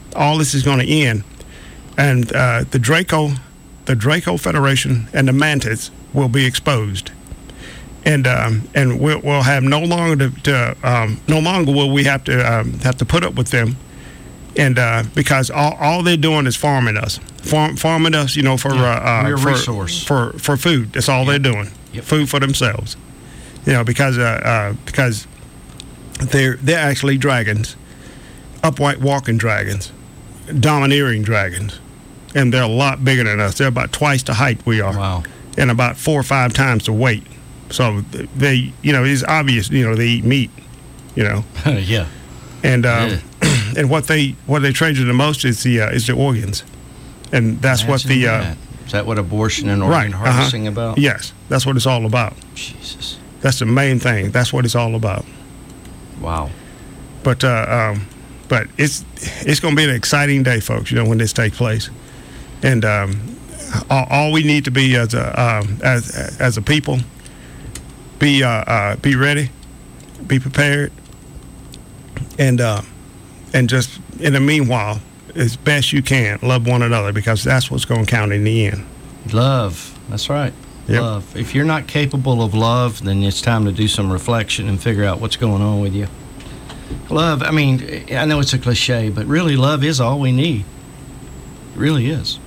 all this is going to end, and uh, the Draco, the Draco Federation and the Mantis will be exposed, and um, and we'll, we'll have no longer to, to um, no longer will we have to um, have to put up with them, and uh, because all, all they're doing is farming us, farm, farming us, you know, for yeah, uh, we're a for, resource for for food. That's all yep. they're doing, yep. food for themselves, you know, because uh, uh, because they're they're actually dragons, upright walking dragons, domineering dragons, and they're a lot bigger than us. They're about twice the height we are. Wow. And about four or five times the weight. So they, you know, it's obvious, you know, they eat meat, you know. yeah. And um, yeah. and what they what they treasure the most is the uh, is the organs, and that's Imagine what the. Uh, that. Is that what abortion and organ right, harvesting uh-huh. about? Yes, that's what it's all about. Jesus. That's the main thing. That's what it's all about. Wow. But uh, um, but it's it's going to be an exciting day, folks. You know, when this takes place, and. Um, All, all we need to be as a um, as as a people, be uh, uh, be ready, be prepared, and uh, and just in the meanwhile, as best you can, love one another, because that's what's going to count in the end. Love, that's right. Yep. Love. If you're not capable of love, then it's time to do some reflection and figure out what's going on with you. Love. I mean, I know it's a cliche, but really, love is all we need. It really is.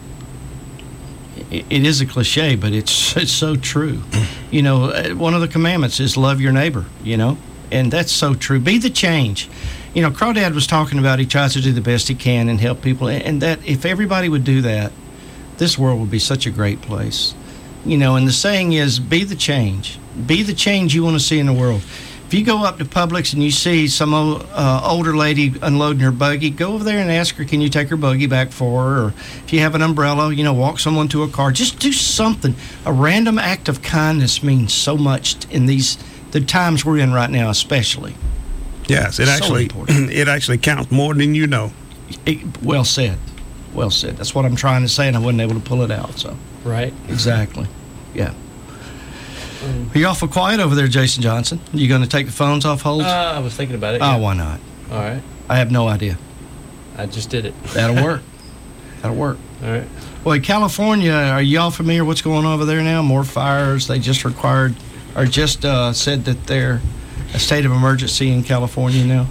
It is a cliche, but it's it's so true. You know, one of the commandments is love your neighbor, you know, and that's so true. Be the change. You know, Crawdad was talking about he tries to do the best he can and help people, and that if everybody would do that, this world would be such a great place. You know, and the saying is, be the change. Be the change you want to see in the world. If you go up to Publix and you see some old, uh, older lady unloading her buggy, go over there and ask her, can you take her buggy back for her? Or if you have an umbrella, you know, walk someone to a car. Just do something. A random act of kindness means so much in these the times we're in right now, especially. Yes, it so actually important. It actually counts more than you know. It, well said. Well said. That's what I'm trying to say, and I wasn't able to pull it out. So right. Exactly. Yeah. Are you awful quiet over there, Jason Johnson? You going to take the phones off hold? Uh, I was thinking about it. Oh, yeah. why not? All right. I have no idea. I just did it. That'll work. That'll work. All right. Well, in California, are y'all familiar what's going on over there now? More fires. They just required, or just uh, said that they're a state of emergency in California now.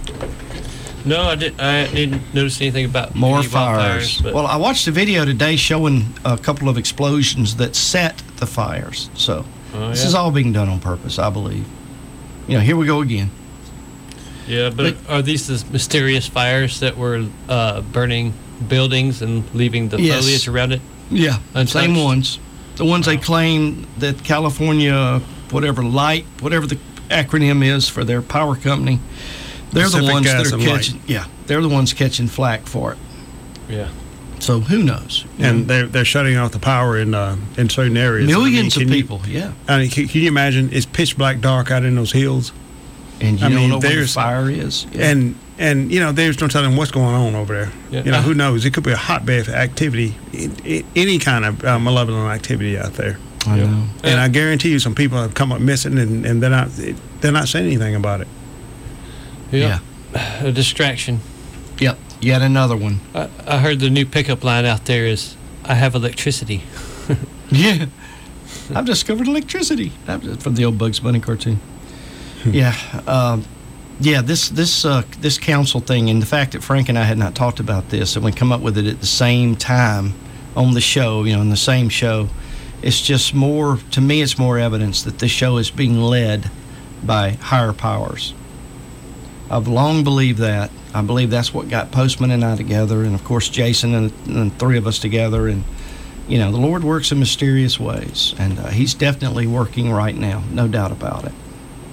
No, I didn't. I didn't notice anything about more any fires. wildfires, but well, I watched a video today showing a couple of explosions that set the fires. So. Oh, this yeah. is all being done on purpose, I believe. You know, here we go again. Yeah, but, but are these the mysterious fires that were uh, burning buildings and leaving the yes. foliage around it? Yeah, untouched? Same ones. The ones wow. they claim that California, whatever light, whatever the acronym is for their power company, they're Pacific the ones Gas that are and catching. Light. Yeah, they're the ones catching flack for it. Yeah. So who knows? And know? they're they're shutting off the power in uh, in certain areas. Millions I mean, of you, people. Yeah. I mean, can, can you imagine? It's pitch black dark out in those hills, and you I don't mean, know where the there's fire is. Yeah. And and you know, there's no telling what's going on over there. Yeah. You know, who knows? It could be a hotbed for activity, it, it, any kind of uh, malevolent activity out there. I yeah. know. And I guarantee you, some people have come up missing, and, and they're not they're not saying anything about it. Yeah. yeah. A distraction. Yep. Yet another one. I, I heard the new pickup line out there is, I have electricity. Yeah. I've discovered electricity. From the old Bugs Bunny cartoon. yeah. Um, yeah, this this uh, this council thing, and the fact that Frank and I had not talked about this, and we come up with it at the same time on the show, you know, in the same show, it's just more, to me, it's more evidence that this show is being led by higher powers. I've long believed that. I believe that's what got Postman and I together, and of course Jason and, and the three of us together. And you know, the Lord works in mysterious ways, and uh, He's definitely working right now, no doubt about it.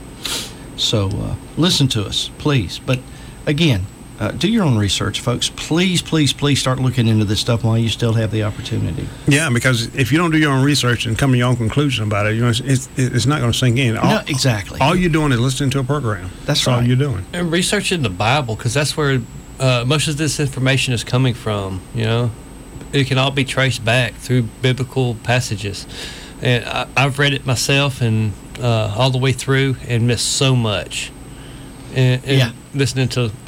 So uh, listen to us, please. But again, uh, do your own research, folks. Please, please, please start looking into this stuff while you still have the opportunity. Yeah, because if you don't do your own research and come to your own conclusion about it, you know, it's it's, it's not going to sink in. All, no, exactly. All you're doing is listening to a program. That's, that's right. all you're doing. And researching the Bible, because that's where uh, most of this information is coming from. You know, it can all be traced back through biblical passages, and I, I've read it myself and uh, all the way through and missed so much. And, and yeah. listening to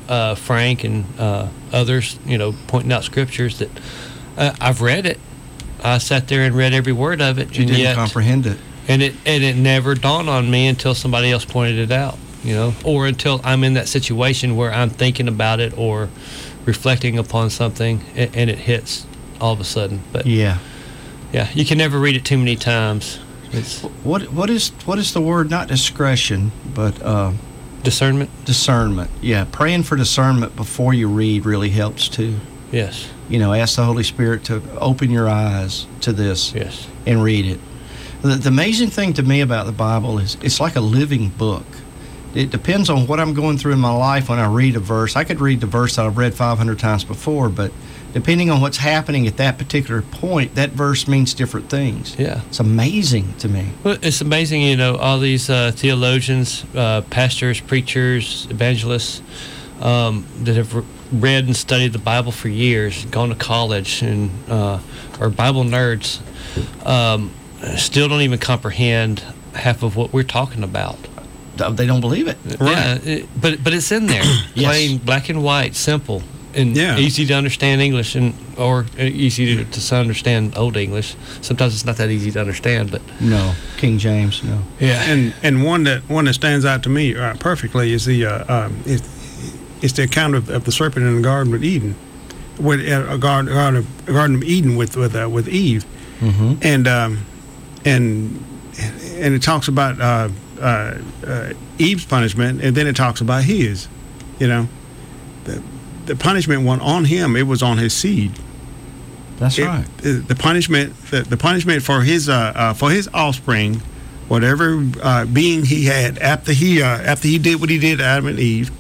uh, Frank and uh, others, you know, pointing out scriptures that uh, I've read it. I sat there and read every word of it. You and didn't yet, comprehend it. And it and it never dawned on me until somebody else pointed it out, you know, or until I'm in that situation where I'm thinking about it or reflecting upon something and, and it hits all of a sudden. But yeah, yeah, you can never read it too many times. It's what what is what is the word? Not discretion, but uh, discernment. Discernment. Yeah, praying for discernment before you read really helps too. Yes. You know, ask the Holy Spirit to open your eyes to this. Yes. And read it. The, the amazing thing to me about the Bible is it's like a living book. It depends on what I'm going through in my life when I read a verse. I could read the verse that I've read five hundred times before, but depending on what's happening at that particular point, that verse means different things. Yeah. It's amazing to me. Well, it's amazing, you know, all these uh, theologians, uh, pastors, preachers, evangelists um, that have re- read and studied the Bible for years, gone to college, and uh, are Bible nerds, um, still don't even comprehend half of what we're talking about. They don't believe it. Yeah, it, but but it's in there, Yes. plain black and white, simple, and Yeah. easy to understand English, and or easy to, to understand Old English. Sometimes it's not that easy to understand, but No, King James, no. Yeah. and and one that one that stands out to me uh, perfectly is the uh, um, it, it's the account of, of the serpent in the Garden of Eden, with uh, a garden, garden of, a Garden of Eden with with uh, with Eve, Mm-hmm. and um, and and it talks about uh, uh, uh, Eve's punishment, and then it talks about his. You know, the the punishment wasn't on him; it was on his seed. That's It- right. The, the punishment, the, the punishment for his uh, uh, for his offspring, whatever uh, being he had after he uh, after he did what he did to Adam and Eve,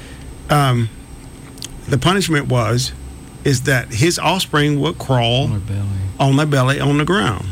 um, the punishment was is that his offspring would crawl On their belly. on their belly on the ground.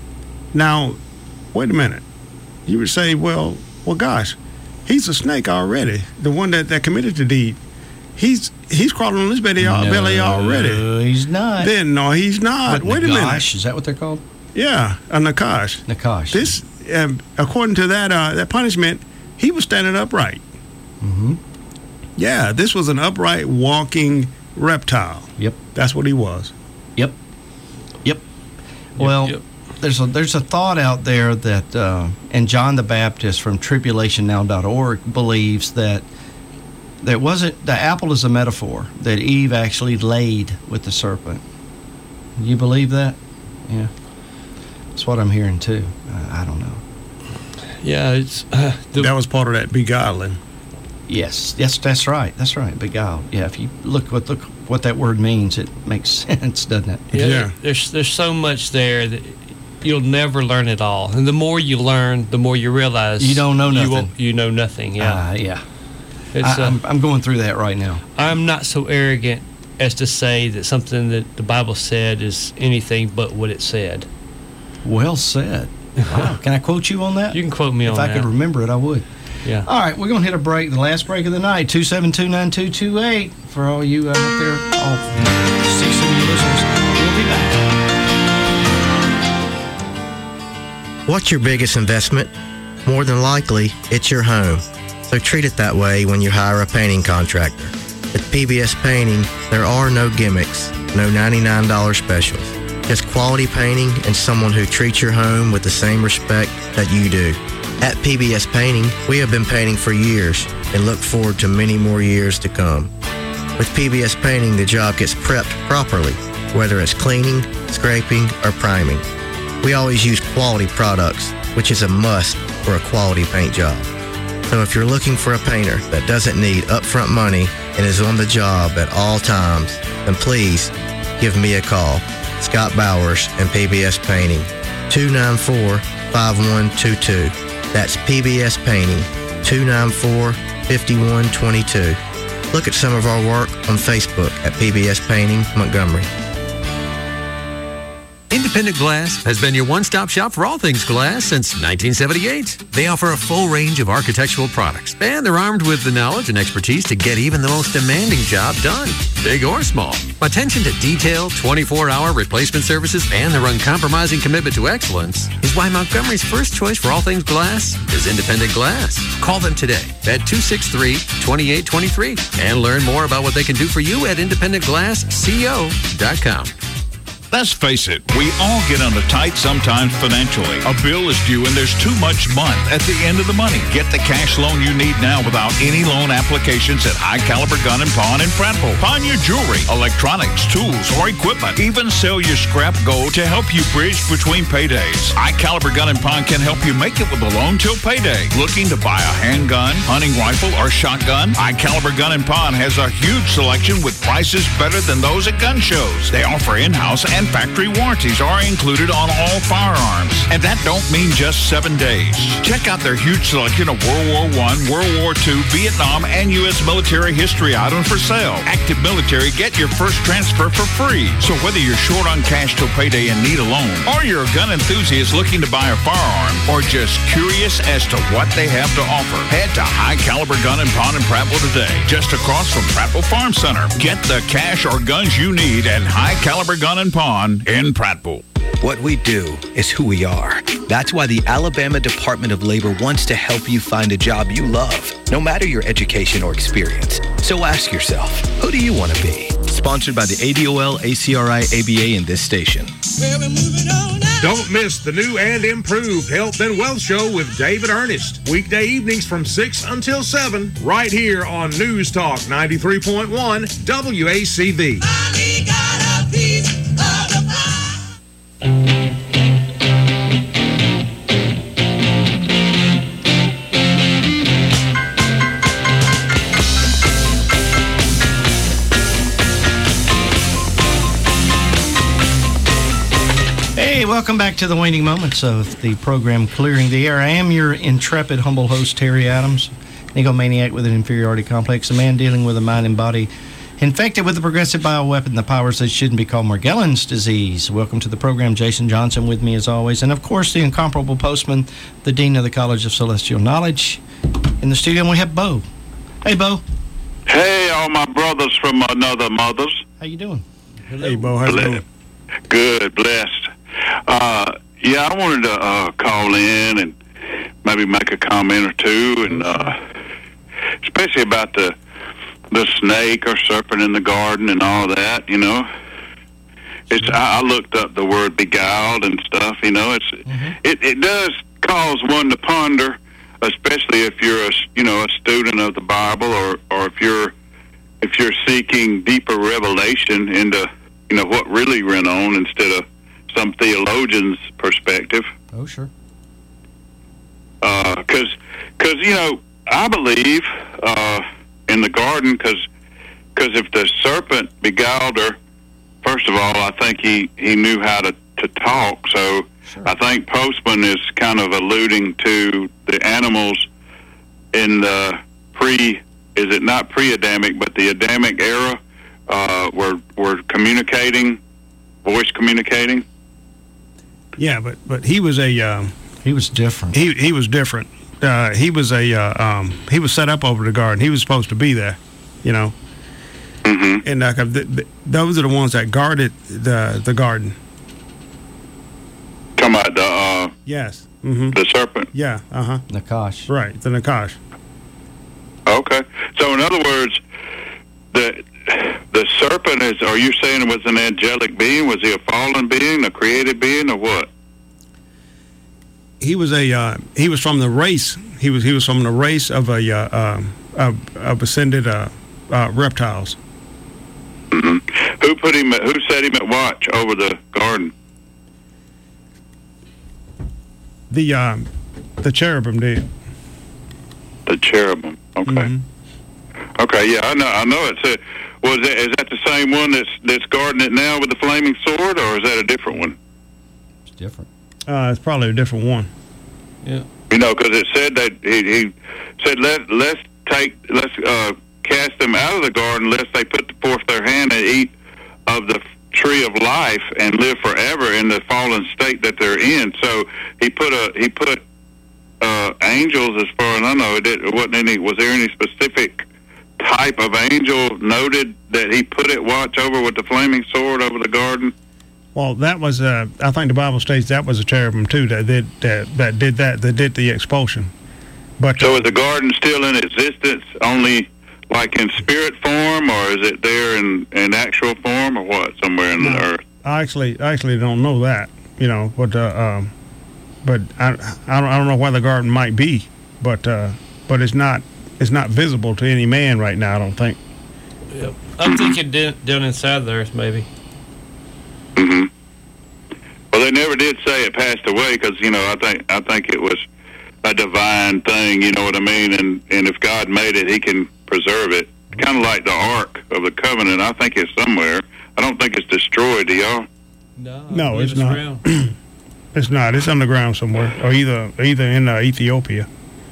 Now, wait a minute. You would say, well, well, gosh, he's a snake already. The one that, that committed the deed. He's he's crawling on his belly, No, belly already. he's not. Then no, he's not. What, Wait a minute. Nagash, is that what they're called? Yeah, a nakash. Nakash. This, um, according to that uh, that punishment, he was standing upright. Mm-hmm. Yeah, this was an upright walking reptile. Yep. That's what he was. Yep. Yep. Well, yep. there's a there's a thought out there that, uh, and John the Baptist from tribulation now dot org believes that there wasn't, the apple is a metaphor, that Eve actually laid with the serpent. You believe that? Yeah. That's what I'm hearing too. I, I don't know. yeah, it's uh, the, That was part of that beguiling. Yes, yes, that's right. That's right. Beguiled. Yeah, if you look what look what that word means, it makes sense, doesn't it? yeah, Yeah. There's there's so much there that you'll never learn it all, and the more you learn, the more you realize You don't know You, nothing. won't- you know nothing. Yeah. Uh, yeah. It's, I, uh, I'm, I'm going through that right now. I'm not so arrogant as to say that something that the Bible said is anything but what it said. Well said. Wow. Can I quote you on that? You can quote me If on I that. could remember it, I would. Yeah. All right, we're going to hit a break, the last break of the night, two seven two, nine two two eight, for all you out there, all six of you listeners. We'll be back. What's your biggest investment? More than likely, it's your home. So treat it that way when you hire a painting contractor. At P B S Painting, there are no gimmicks, no ninety-nine dollars specials. Just quality painting and someone who treats your home with the same respect that you do. At P B S Painting, we have been painting for years and look forward to many more years to come. With P B S Painting, the job gets prepped properly, whether it's cleaning, scraping, or priming. We always use quality products, which is a must for a quality paint job. So if you're looking for a painter that doesn't need upfront money and is on the job at all times, then please give me a call. Scott Bowers and P B S Painting, two nine four, five one two two. That's P B S Painting, two nine four, five one two two. Look at some of our work on Facebook at P B S Painting Montgomery. In Independent Glass has been your one-stop shop for all things glass since nineteen seventy-eight. They offer a full range of architectural products, and they're armed with the knowledge and expertise to get even the most demanding job done, big or small. Attention to detail, twenty-four hour replacement services, and their uncompromising commitment to excellence is why Montgomery's first choice for all things glass is Independent Glass. Call them today at two six three, two eight two three and learn more about what they can do for you at independent glass co dot com. Let's face it, we all get under tight sometimes financially. A bill is due and there's too much month at the end of the money. Get the cash loan you need now without any loan applications at High Caliber Gun and Pawn in Prattville. Pawn your jewelry, electronics, tools, or equipment. Even sell your scrap gold to help you bridge between paydays. High Caliber Gun and Pawn can help you make it with a loan till payday. Looking to buy a handgun, hunting rifle, or shotgun? High Caliber Gun and Pawn has a huge selection with prices better than those at gun shows. They offer in-house and factory warranties are included on all firearms. And that don't mean just seven days. Check out their huge selection of World War One, World War Two, Vietnam, and U S military history items for sale. Active military, get your first transfer for free. So whether you're short on cash till payday and need a loan, or you're a gun enthusiast looking to buy a firearm, or just curious as to what they have to offer, head to High Caliber Gun and Pawn in Prattville today, just across from Prattville Farm Center. Get the cash or guns you need at High Caliber Gun and Pawn in Prattville. What we do is who we are. That's why the Alabama Department of Labor wants to help you find a job you love, no matter your education or experience. So ask yourself, who do you want to be? Sponsored by the A D O L, A C R I, A B A, and this station. Don't miss the new and improved Health and Wealth Show with David Ernest. Weekday evenings from six until seven, right here on News Talk ninety-three point one W A C V. Hey, welcome back to the waning moments of the program Clearing the Air. I am your intrepid, humble host, Terry Adams, an egomaniac with an inferiority complex, a man dealing with a mind and body infected with a progressive bioweapon, the powers that shouldn't be called Morgellons disease. Welcome to the program, Jason Johnson, with me as always. And, of course, the incomparable postman, the Dean of the College of Celestial Knowledge. In the studio, we have Bo. Hey, Bo. Hey, all my brothers from another mothers. How you doing? Hey, Bo. How's it going? Good, blessed. Uh, yeah, I wanted to uh, call in and maybe make a comment or two, and uh, especially about the the snake or serpent in the garden and all that. You know, it's I, I looked up the word beguiled and stuff. You know, it's mm-hmm. it it does cause one to ponder, especially if you're a you know a student of the Bible, or or if you're if you're seeking deeper revelation into you know what really went on instead of some theologian's perspective. Oh, sure. Because, uh, because you know, I believe uh, in the garden, because if the serpent beguiled her, first of all, I think he, he knew how to, to talk. So sure. I think Postman is kind of alluding to the animals in the pre, is it not pre-Adamic, but the Adamic era, uh, were, were communicating, voice communicating. Yeah, but but he was a uh, he was different. He he was different. Uh, he was a uh, um, he was set up over the garden. He was supposed to be there, you know. Mm-hmm. And uh, the, the, those are the ones that guarded the the garden. Talking about the uh, yes, mm-hmm. the serpent. Yeah, uh huh. Nakash. Right, the Nakash. Okay, so in other words, the. The serpent is, are you saying it was an angelic being? Was he a fallen being, a created being, or what? He was a, uh, he was from the race, he was he was from the race of a, uh, uh, of, of ascended uh, uh, reptiles. Mm-hmm. Who put him, at, who set him at watch over the garden? The, um, the cherubim did. The cherubim, okay. Mm-hmm. Okay, yeah, I know, I know it's a, Was that, is that the same one that's that's guarding it now with the flaming sword, or is that a different one? It's different. Uh, it's probably a different one. Yeah. You know, because it said that he, he said let let's take let's uh, cast them out of the garden lest they put forth their hand and eat of the tree of life and live forever in the fallen state that they're in. So he put a he put uh, angels, as far as I know, it did, wasn't any. Was there any specific type of angel noted that he put it watch over with the flaming sword over the garden? Well, that was, uh, I think the Bible states that was a cherubim too that did that, that did that that did the expulsion. But so uh, is the garden still in existence, only like in spirit form, or is it there in, in actual form, or what? Somewhere in no, the earth? I actually I actually don't know that, you know, but uh, um, but I I don't, I don't know where the garden might be, but uh, but it's not it's not visible to any man right now. I don't think. Yep. I'm thinking down, down inside the earth, maybe. Mm-hmm. Well, they never did say it passed away, because you know I think I think it was a divine thing. You know what I mean? And and if God made it, He can preserve it. Kind of like the Ark of the Covenant. I think it's somewhere. I don't think it's destroyed. Do y'all? No, No, it's not. It's not. It's underground somewhere, or either either in uh, Ethiopia.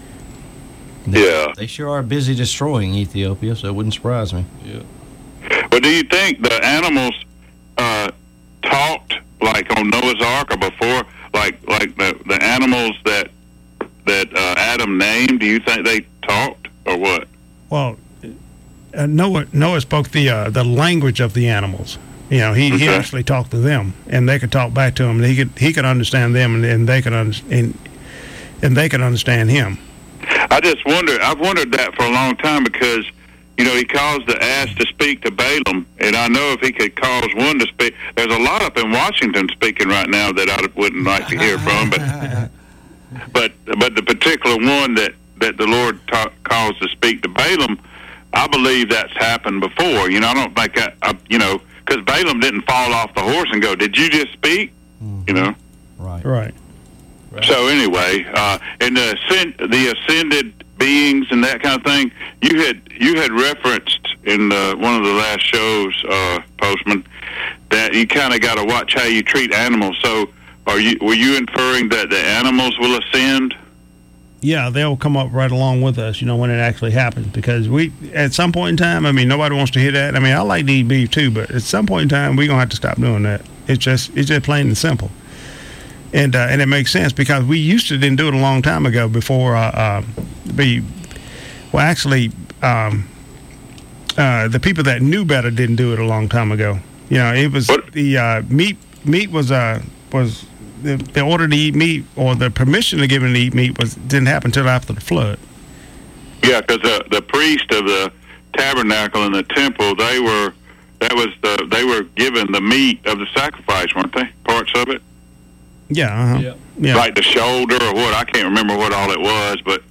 Yeah. They sure are busy destroying Ethiopia, so it wouldn't surprise me. Yeah. Well, do you think the animals uh, talked like on Noah's Ark or before, like like the the animals that that uh, Adam named? Do you think they talked or what? Well, uh, Noah Noah spoke the uh, the language of the animals. You know, he, he Okay. actually talked to them, and they could talk back to him. And he could he could understand them, and, and they could un- and, and they could understand him. I just wonder. I've wondered that for a long time, because you know he caused the ass to speak to Balaam, and I know if he could cause one to speak, there's a lot up in Washington speaking right now that I wouldn't like to hear from, but but but the particular one that that the Lord ta- caused to speak to Balaam, I believe that's happened before. You know, I don't think I, I you know, because Balaam didn't fall off the horse and go, "Did you just speak?" Mm-hmm. You know. Right. Right. Right. So anyway, uh, in the ascend, the ascended beings and that kind of thing, you had you had referenced in the, one of the last shows, uh, Postman, that you kind of got to watch how you treat animals. So, are you were you inferring that the animals will ascend? Yeah, they'll come up right along with us, you know, when it actually happens. Because we, at some point in time, I mean, nobody wants to hear that. I mean, I like to eat beef too, but at some point in time, we're gonna have to stop doing that. It's just it's just plain and simple. And uh, and it makes sense, because we used to didn't do it a long time ago before uh, uh, be well actually um, uh, the people that knew better didn't do it a long time ago. You know, it was What? the uh, meat meat was uh, was the, the order to eat meat, or the permission to give him to eat meat, was didn't happen until after the flood. Yeah, because the the priest of the tabernacle and the temple, they were that was the they were given the meat of the sacrifice, weren't they? Parts of it. Yeah, uh-huh. Yeah. yeah. Like the shoulder or what? I can't remember what all it was, but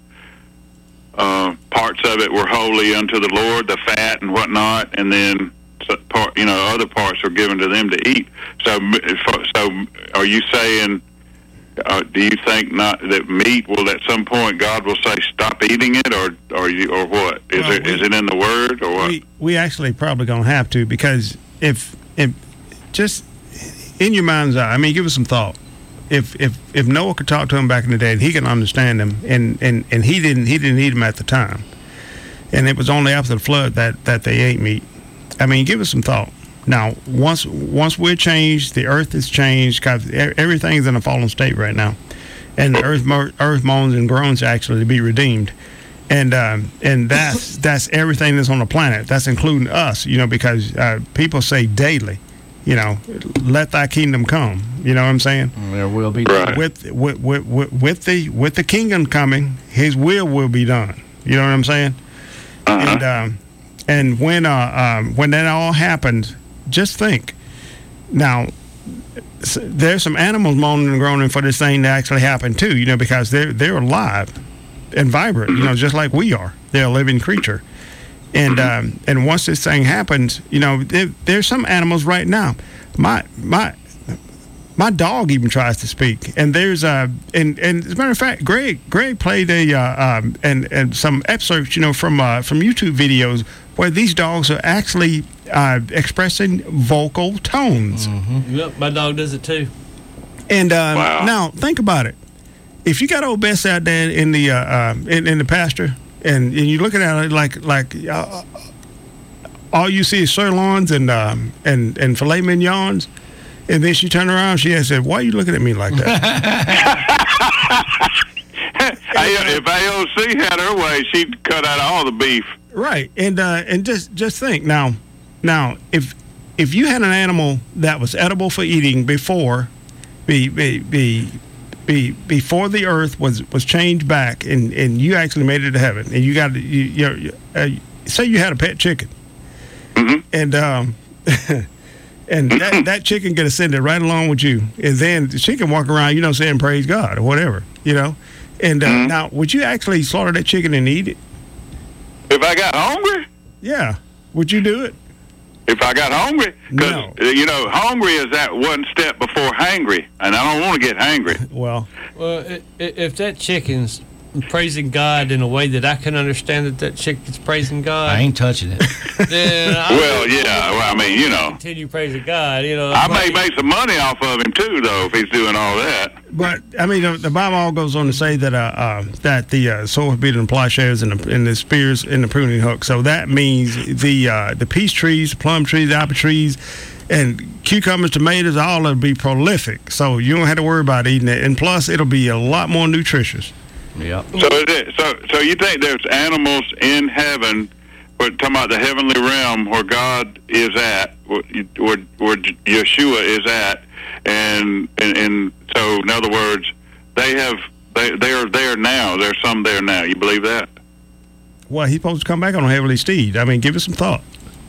uh, parts of it were holy unto the Lord, the fat and whatnot, and then so part, you know, other parts were given to them to eat. So, so are you saying? Uh, do you think not that meat will at some point God will say stop eating it, or or you or what? Is Well, it we- is it in the Word or what? We we actually probably gonna have to, because if if just in your mind's eye, I mean, give it some thought. If if if Noah could talk to him back in the day, and he can understand him, and, and, and he didn't he didn't eat him at the time, and it was only after the flood that, that they ate meat. I mean, give it some thought. Now, once once we're changed, the earth is changed, because everything's in a fallen state right now, and the earth mo- earth moans and groans actually to be redeemed. And um, and that's that's everything that's on the planet. That's including us, you know, because uh, people say daily, you know, let thy kingdom come. You know what I'm saying? There will be. Right. With, with with with with the with the kingdom coming, His will will be done. You know what I'm saying? Uh-huh. And um, and when uh um, when that all happens, just think. Now, s- there's some animals moaning and groaning for this thing to actually happen too. You know, because they're they're alive and vibrant, you know, just like we are. They're a living creature. And um, and once this thing happens, you know, there, there's some animals right now. My my my dog even tries to speak. And there's uh and, and as a matter of fact, Greg Greg played a uh, um and and some excerpts, you know, from uh, from YouTube videos where these dogs are actually uh, expressing vocal tones. Mm-hmm. Yep, my dog does it too. And um, Wow. now think about it. If you got old Bess out there in the uh, uh, in, in the pasture, and, and you're looking at it like like uh, all you see is sirloins and um, and and filet mignons, and then she turned around. She had said, "Why are you looking at me like that?" If A O C had her way, she'd cut out all the beef. Right, and uh, and just just think now, now if if you had an animal that was edible for eating before, be be be. Be, before the earth was, was changed back, and, and you actually made it to heaven, and you got you, you uh, say you had a pet chicken, mm-hmm. and um, and that, that chicken could ascend it right along with you, and then the chicken walk around, you know, saying praise God or whatever, you know, and uh, mm-hmm. now would you actually slaughter that chicken and eat it? If I got hungry, yeah, would you do it? If I got hungry, because no. you know, hungry is that one step before hangry, and I don't want to get hangry. Well, well, if that chicken's praising God in a way that I can understand that that chicken's praising God, I ain't touching it. Then I well, yeah, well, I mean, you know, continue praising God. You know, I may make some money off of him too, though, if he's doing all that. But I mean, the, the Bible goes on to say that uh, uh, that the uh, sword, beat, and plowshares, and the, and the spears, and the pruning hook. So that means the uh, the peach trees, the plum trees, the apple trees, and cucumbers, tomatoes, all will be prolific. So you don't have to worry about eating it, and plus it'll be a lot more nutritious. Yep. So is it, so so you think there's animals in heaven? We're talking about the heavenly realm where God is at, where, where Yeshua is at, and, and and so in other words, they have they they are there now. There's some there now. You believe that? Well, he's supposed to come back on a heavenly steed. I mean, give it some thought.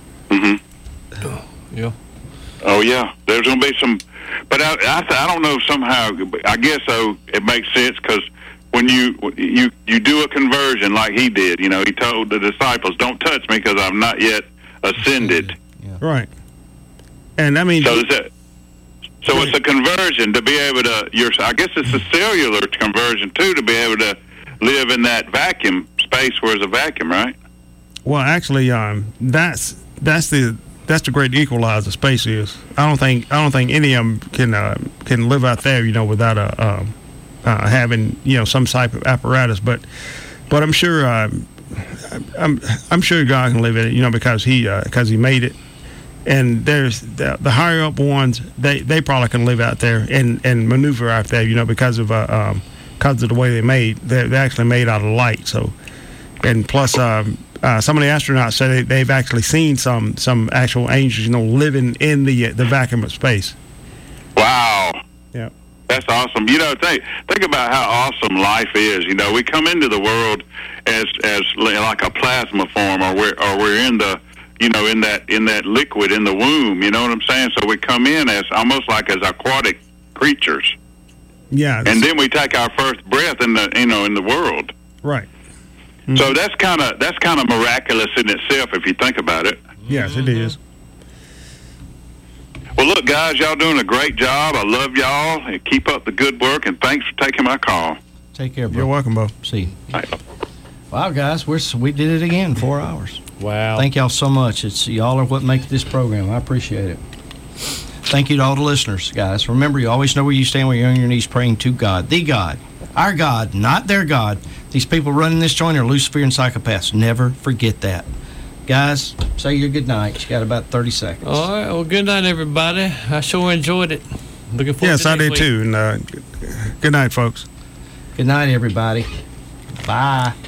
Mm-hmm. Yeah. Oh yeah, there's gonna be some, but I I, I don't know somehow. I guess though it makes sense because. When you you you do a conversion like he did, you know, he told the disciples, "Don't touch me because I'm not yet ascended." Yeah. Right. And I mean, so is that, so it's a conversion to be able to. Your I guess it's a cellular conversion too to be able to live in that vacuum space where there's a vacuum, right? Well, actually, um, that's that's the that's the great equalizer space is. I don't think I don't think any of them can uh, can live out there, you know, without a. Um, Uh, having you know some type of apparatus, but but I'm sure uh, I'm I'm sure God can live in it, you know, because he because uh, he made it. And there's the, the higher up ones, they, they probably can live out there and, and maneuver out there, you know, because of uh, um, because of the way they made. They're, they're actually made out of light. So, and plus, um, uh, some of the astronauts said they, they've actually seen some some actual angels, you know, living in the the vacuum of space. Wow. Yeah. That's awesome. You know, think think about how awesome life is. You know, we come into the world as as like a plasma form, or we're or we're in the you know in that in that liquid in the womb. You know what I'm saying? So we come in as almost like as aquatic creatures. Yeah. And then we take our first breath in the you know in the world. Right. Mm-hmm. So that's kind of that's kind of miraculous in itself if you think about it. Yes, it is. Well, look, guys, y'all doing a great job. I love y'all. And keep up the good work, and thanks for taking my call. Take care, bro. You're welcome, Bo. See you. Right. Wow, guys, we're, we did it again, four hours. Wow. Thank y'all so much. It's y'all are what make this program. I appreciate it. Thank you to all the listeners, guys. Remember, you always know where you stand when you're on your knees praying to God. The God. Our God, not their God. These people running this joint are Luciferian psychopaths. Never forget that. Guys, say your good night. You got about thirty seconds. All right. Well, good night, everybody. I sure enjoyed it. Looking forward yes, to I next did week. too. And uh, good night, folks. Good night, everybody. Bye.